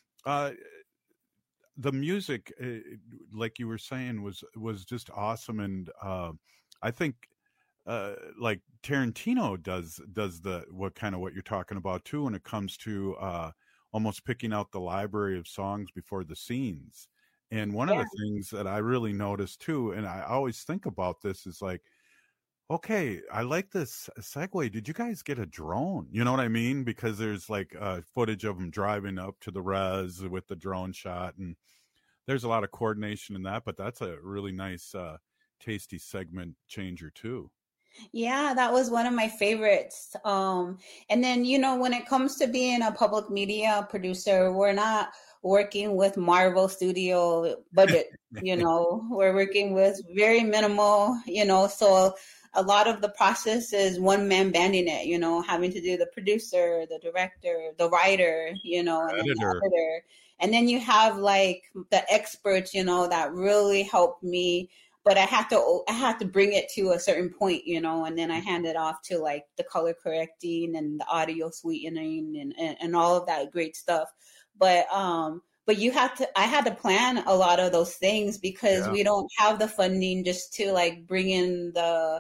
The music, like you were saying, was just awesome. And I think like Tarantino does what you're talking about too, when it comes to almost picking out the library of songs before the scenes. And one of the things that I really noticed too, and I always think about this, is like, okay, I like this segue. Did you guys get a drone? You know what I mean? Because there's like footage of them driving up to the res with the drone shot, and there's a lot of coordination in that, but that's a really nice, tasty segment changer too.
Yeah, that was one of my favorites. And then, you know, when it comes to being a public media producer, we're not working with Marvel Studio budget, you know, we're working with very minimal, you know, so a lot of the process is one man banding it, you know, having to do the producer, the director, the writer, you know, and then the editor. And then you have like the experts, you know, that really help me, but I have to bring it to a certain point, you know, and then I hand it off to like the color correcting and the audio sweetening and all of that great stuff. But I had to plan a lot of those things, because we don't have the funding just to like bring in the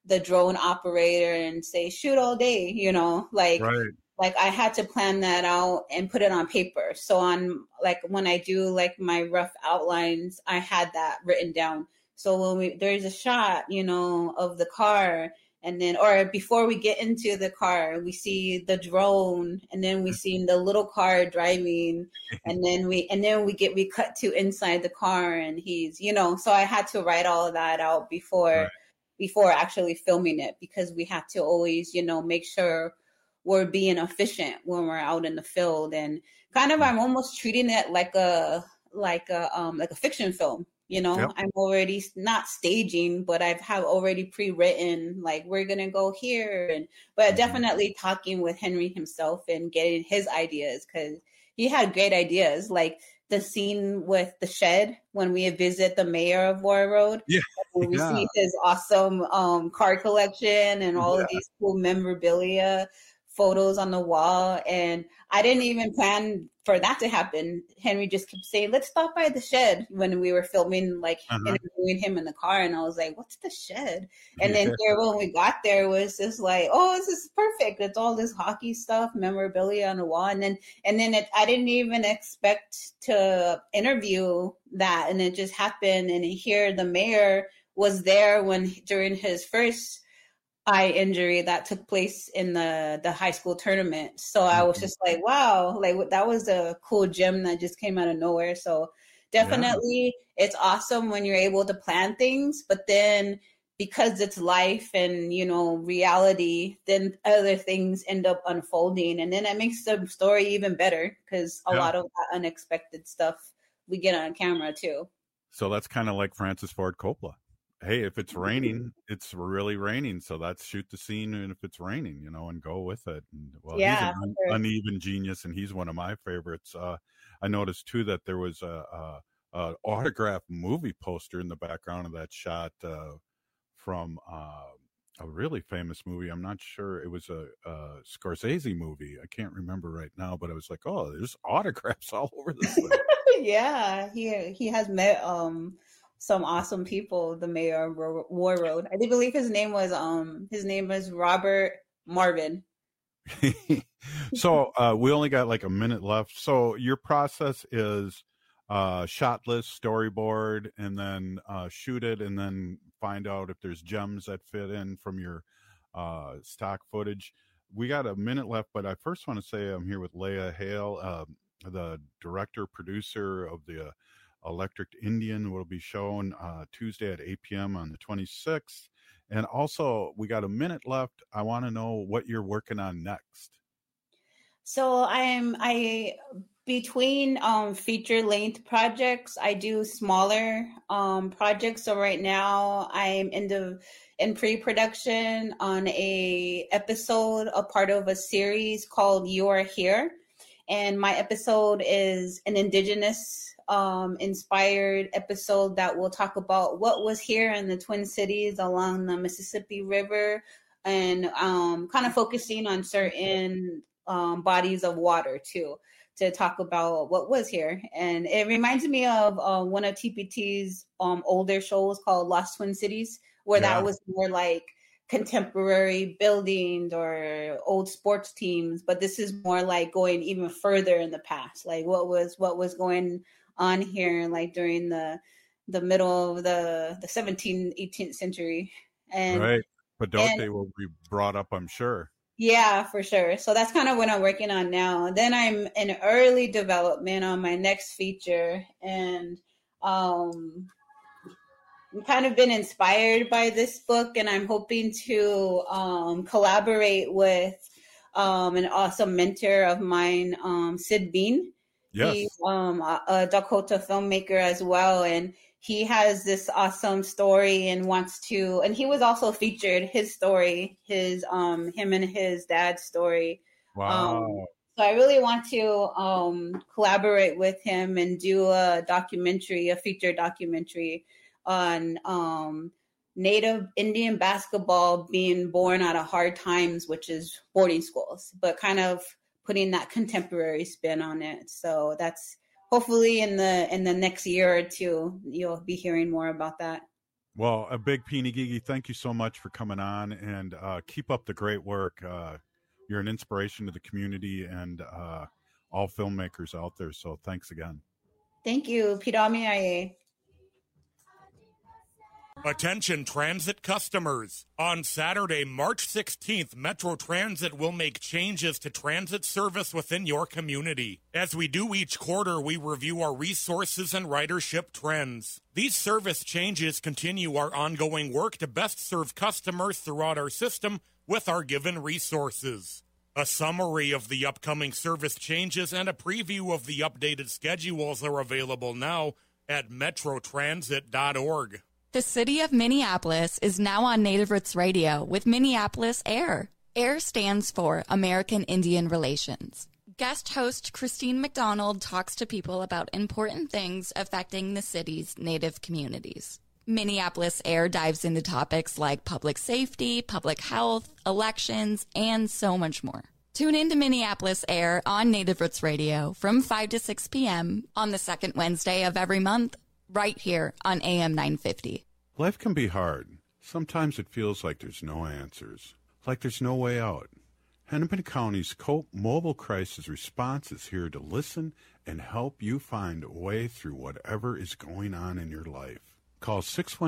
the drone operator and say, shoot all day, you know, like I had to plan that out and put it on paper. So on like when I do like my rough outlines, I had that written down. So when there's a shot, you know, of the car, and then, or before we get into the car, we see the drone, and then we see the little car driving, and then we cut to inside the car, and he's, you know, so I had to write all of that out before actually filming it, because we have to always, you know, make sure we're being efficient when we're out in the field. And kind of, I'm almost treating it like a fiction film. You know, yep. I'm already not staging, but I have already pre-written, like, we're going to go here. But definitely talking with Henry himself and getting his ideas, because he had great ideas. Like the scene with the shed when we visit the mayor of Warroad. Yeah. We see his awesome car collection and all of these cool memorabilia photos on the wall. And I didn't even plan for that to happen. Henry just kept saying, let's stop by the shed when we were filming, like interviewing him in the car. And I was like, what's the shed? And then here when we got there, it was just like, oh, this is perfect. It's all this hockey stuff, memorabilia on the wall. And then I didn't even expect to interview that. And it just happened. And here the mayor was there during his first eye injury that took place in the high school tournament. So I was just like, wow, like that was a cool gem that just came out of nowhere. So definitely it's awesome when you're able to plan things, but then because it's life and, you know, reality, then other things end up unfolding. And then that makes the story even better, because a lot of that unexpected stuff we get on camera too.
So that's kind of like Francis Ford Coppola. Hey, if it's raining, it's really raining. So let's shoot the scene, and if it's raining, you know, and go with it. And, well, he's an uneven genius, and he's one of my favorites. I noticed too that there was a autograph movie poster in the background of that shot from a really famous movie. I'm not sure, it was a Scorsese movie. I can't remember right now, but I was like, oh, there's autographs all over this thing.
Yeah, he has met some awesome people, the mayor of Warroad. I do believe his name was Robert Marvin.
So we only got like a minute left. So your process is shot list, storyboard, and then shoot it, and then find out if there's gems that fit in from your stock footage. We got a minute left, but I first want to say I'm here with Leah Hale, the director, producer of the Electric Indian, will be shown Tuesday at 8 p.m. on the 26th. And also, we got a minute left. I want to know what you're working on next.
So I between feature length projects, I do smaller projects. So right now I'm in pre-production on a part of a series called You Are Here. And my episode is an Indigenous inspired episode that will talk about what was here in the Twin Cities along the Mississippi River, and kind of focusing on certain bodies of water too, to talk about what was here. And it reminds me of one of TPT's older shows called Lost Twin Cities, where that was more like contemporary buildings or old sports teams, but this is more like going even further in the past, like what was going on here, like during the middle of the 17th, 18th century. And
right. Pedote will be brought up, I'm sure.
Yeah, for sure. So that's kind of what I'm working on now. Then I'm in early development on my next feature, and I've kind of been inspired by this book, and I'm hoping to collaborate with an awesome mentor of mine, Sid Bean. Yes. He's a Dakota filmmaker as well, and he has this awesome story and and he was also featured, his story, him and his dad's story.
Wow.
So I really want to collaborate with him and do a feature documentary on Native Indian basketball being born out of hard times, which is boarding schools, but kind of putting that contemporary spin on it. So that's hopefully in the next year or two, you'll be hearing more about that.
Well, a big Peeny Gigi, thank you so much for coming on, and keep up the great work. You're an inspiration to the community and all filmmakers out there, so thanks again.
Thank you. Piramiaye.
Attention transit customers. On Saturday, March 16th, Metro Transit will make changes to transit service within your community. As we do each quarter, we review our resources and ridership trends. These service changes continue our ongoing work to best serve customers throughout our system with our given resources. A summary of the upcoming service changes and a preview of the updated schedules are available now at metrotransit.org.
The city of Minneapolis is now on Native Roots Radio with Minneapolis AIR. AIR stands for American Indian Relations. Guest host Christine McDonald talks to people about important things affecting the city's Native communities. Minneapolis AIR dives into topics like public safety, public health, elections, and so much more. Tune in to Minneapolis AIR on Native Roots Radio from 5 to 6 p.m. on the second Wednesday of every month, right here on AM 950.
Life can be hard. Sometimes it feels like there's no answers, like there's no way out. Hennepin County's COPE Mobile Crisis Response is here to listen and help you find a way through whatever is going on in your life. Call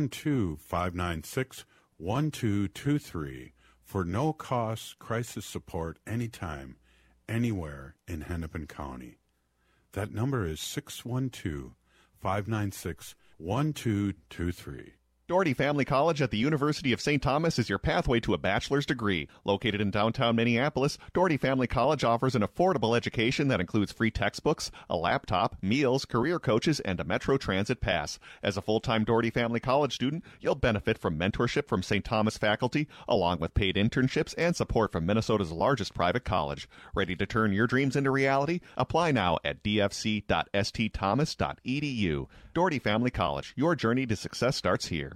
612-596-1223 for no-cost crisis support anytime, anywhere in Hennepin County. That number is 612-596-1223.
Doherty Family College at the University of St. Thomas is your pathway to a bachelor's degree. Located in downtown Minneapolis, Doherty Family College offers an affordable education that includes free textbooks, a laptop, meals, career coaches, and a Metro Transit pass. As a full-time Doherty Family College student, you'll benefit from mentorship from St. Thomas faculty, along with paid internships and support from Minnesota's largest private college. Ready to turn your dreams into reality? Apply now at dfc.stthomas.edu. Doherty Family College, your journey to success starts here.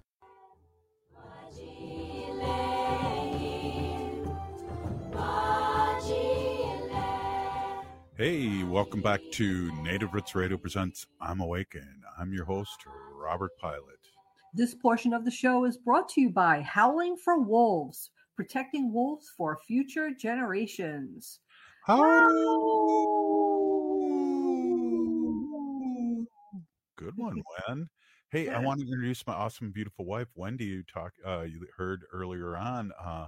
Hey, welcome back to Native Roots Radio presents I'm Awake, and I'm your host, Robert Pilot.
This portion of the show is brought to you by Howling for Wolves, protecting wolves for future generations.
Good one, Wen. Hey, I want to introduce my awesome, beautiful wife, Wendy. You heard earlier on,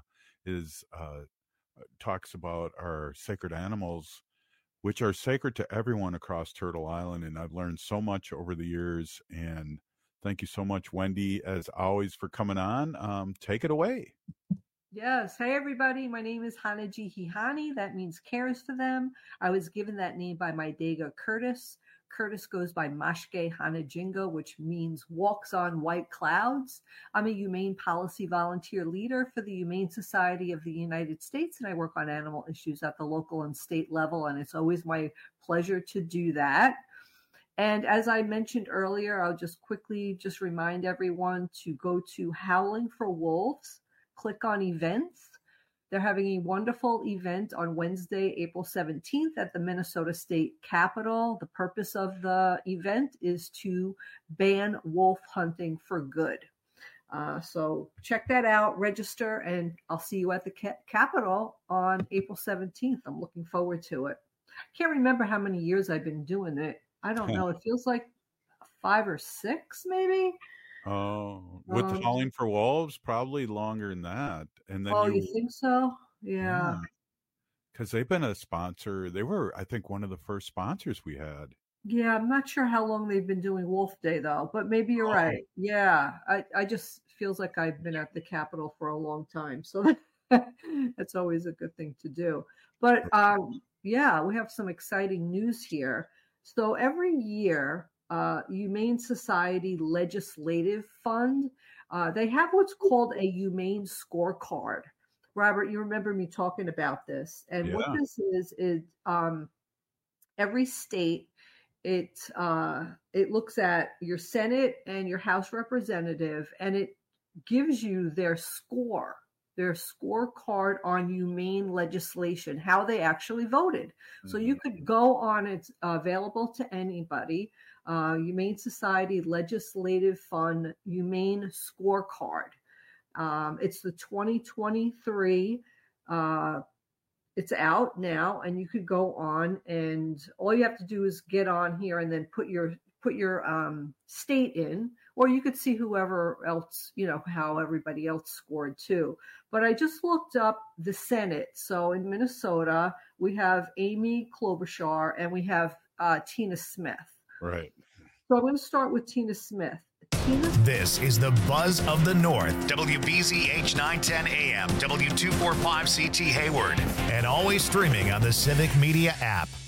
talks about our sacred animals, which are sacred to everyone across Turtle Island. And I've learned so much over the years. And thank you so much, Wendy, as always, for coming on. Take it away.
Yes. Hey, everybody. My name is Hanaji Hihani. That means cares for them. I was given that name by my Dega Curtis. Curtis goes by Mashke Hanajinga, which means walks on white clouds. I'm a humane policy volunteer leader for the Humane Society of the United States, and I work on animal issues at the local and state level, and it's always my pleasure to do that. And as I mentioned earlier, I'll just quickly remind everyone to go to Howling for Wolves, click on events. They're having a wonderful event on Wednesday, April 17th at the Minnesota State Capitol. The purpose of the event is to ban wolf hunting for good. So check that out, register, and I'll see you at the Capitol on April 17th. I'm looking forward to it. I can't remember how many years I've been doing it. I don't know. It feels like 5 or 6, maybe.
Oh, with Howling for Wolves, probably longer than that. And then
you think so? Yeah.
Because they've been a sponsor. They were, I think, one of the first sponsors we had.
Yeah, I'm not sure how long they've been doing Wolf Day, though, but maybe you're right. Yeah, I just feels like I've been at the Capitol for a long time. So that's always a good thing to do. But yeah, we have some exciting news here. So every year, Humane Society Legislative Fund, they have what's called a Humane Scorecard. Robert, you remember me talking about this. And what this is every state, it looks at your Senate and your House representative, and it gives you their scorecard on humane legislation, how they actually voted. So you could go on, it's available to anybody. Humane Society Legislative Fund Humane Scorecard. It's the 2023. It's out now, and you could go on, and all you have to do is get on here and then put your state in, or you could see whoever else, how everybody else scored too. But I just looked up the Senate. So in Minnesota, we have Amy Klobuchar and we have Tina Smith.
Right.
So I'm going to start with Tina Smith.
This is the Buzz of the North, WBZH 910 AM, W245CT Hayward, and always streaming on the Civic Media app.